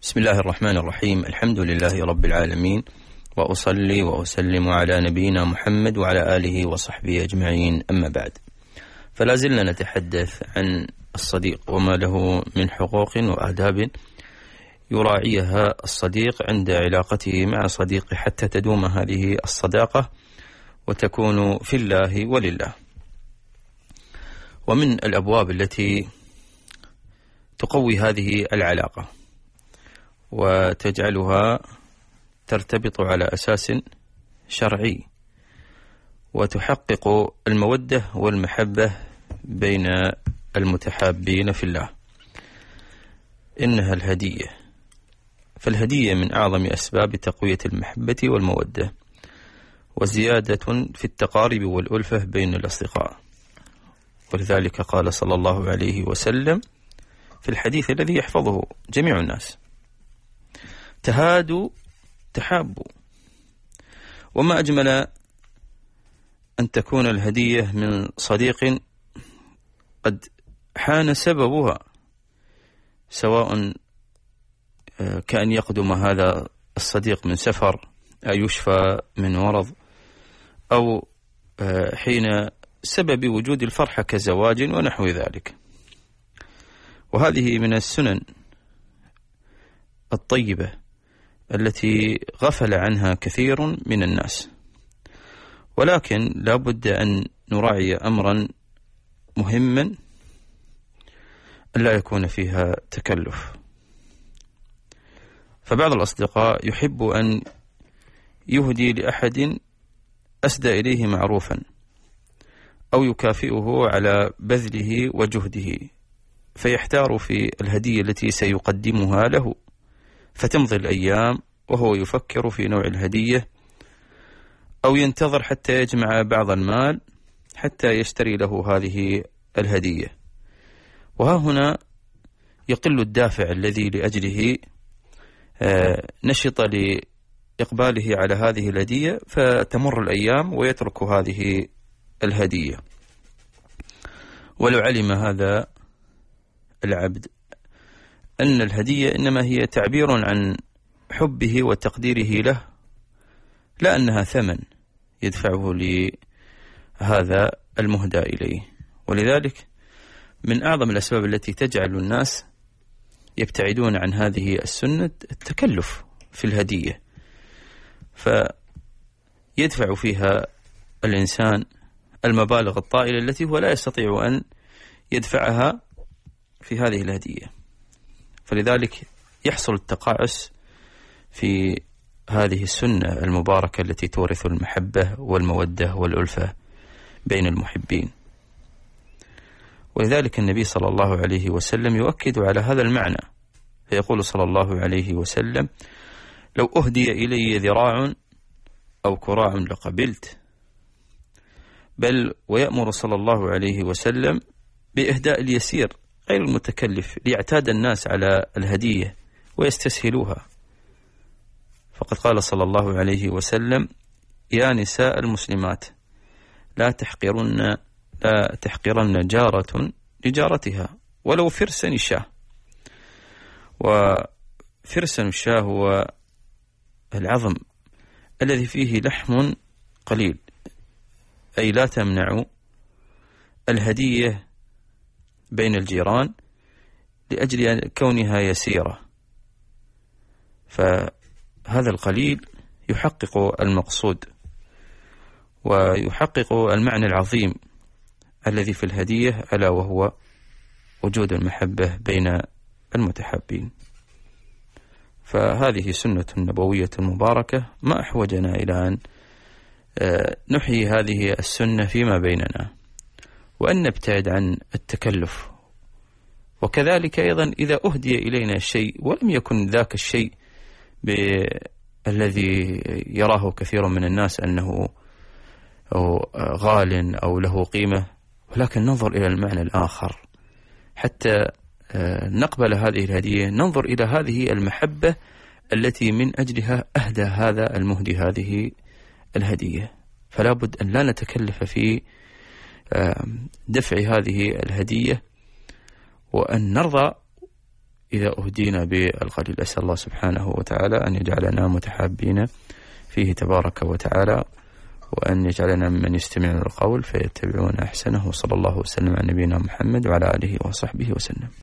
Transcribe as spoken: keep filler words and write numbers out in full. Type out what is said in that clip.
بسم الله الرحمن الرحيم. الحمد لله رب العالمين، وأصلي وأسلم على نبينا محمد وعلى آله وصحبه أجمعين، أما بعد. فلا زلنا نتحدث عن الصديق وما له من حقوق وآداب يراعيها الصديق عند علاقته مع صديقه حتى تدوم هذه الصداقة وتكون في الله ولله. ومن الأبواب التي تقوي هذه العلاقة وتجعلها ترتبط على أساس شرعي وتحقق المودة والمحبة بين المتحابين في الله، إنها الهدية. فالهدية من أعظم أسباب تقوية المحبة والمودة وزيادة في التقارب والألفة بين الأصدقاء. ولذلك قال صلى الله عليه وسلم في الحديث الذي يحفظه جميع الناس: تهادوا تحابوا. وما أجمل أن تكون الهدية من صديق قد حان سببها، سواء كأن يقدم هذا الصديق من سفر أو يشفى من مرض، أو حين سبب وجود الفرحة كزواج ونحو ذلك. وهذه من السنن الطيبة التي غفل عنها كثير من الناس، ولكن لا بد أن نراعي أمرا مهما لا يكون فيها تكلف. فبعض الأصدقاء يحب أن يهدي لأحد أسدى إليه معروفا أو يكافئه على بذله وجهده، فيحتار في الهدية التي سيقدمها له، فتمضي الأيام وهو يفكر في نوع الهدية، أو ينتظر حتى يجمع بعض المال حتى يشتري له هذه الهدية. وها هنا يقل الدافع الذي لأجله نشط لإقباله على هذه الهدية، فتمر الأيام ويترك هذه الهدية. ولو علم هذا العبد أن الهدية إنما هي تعبير عن حبه وتقديره له، لا أنها ثمن يدفعه لهذا المهدى إليه. ولذلك من أعظم الأسباب التي تجعل الناس يبتعدون عن هذه السنة التكلف في الهدية، فيدفع فيها الإنسان المبالغ الطائلة التي هو لا يستطيع أن يدفعها في هذه الهدية. فلذلك يحصل التقاعس في هذه السنة المباركة التي تورث المحبة والمودة والألفة بين المحبين. ولذلك النبي صلى الله عليه وسلم يؤكد على هذا المعنى، فيقول صلى الله عليه وسلم: لو أهدي إلي ذراع أو كراع لقبلت. بل ويأمر صلى الله عليه وسلم بإهداء اليسير غير المتكلف ليعتاد الناس على الهدية ويستسهلوها. فقد قال صلى الله عليه وسلم: يا نساء المسلمات لا تحقرن لا تحقرن جارة لجارتها ولو فرسن الشاه. وفرسن الشاه هو العظم الذي فيه لحم قليل، أي لا تمنع الهدية بين الجيران لأجل كونها يسيرة، فهذا القليل يحقق المقصود ويحقق المعنى العظيم الذي في الهدية، ألا وهو وجود المحبة بين المتحابين. فهذه سنة نبوية مباركة، ما أحوجنا إلى أن نحيي هذه السنة فيما بيننا وأن نبتعد عن التكلف. وكذلك أيضا إذا أهدي إلينا شيء ولم يكن ذاك الشيء الذي يراه كثير من الناس أنه غال أو له قيمة، ولكن ننظر إلى المعنى الآخر حتى نقبل هذه الهدية، ننظر إلى هذه المحبة التي من أجلها أهدى هذا المهدي هذه الهدية. فلا بد أن لا نتكلف في دفع هذه الهدية، وأن نرضى إذا أهدينا بالقليل. أسأل الله سبحانه وتعالى أن يجعلنا متحابين فيه تبارك وتعالى، وأن يجعلنا ممن يستمعون القول فيتبعون أحسنه. وصلى الله وسلم على نبينا محمد وعلى آله وصحبه وسلم.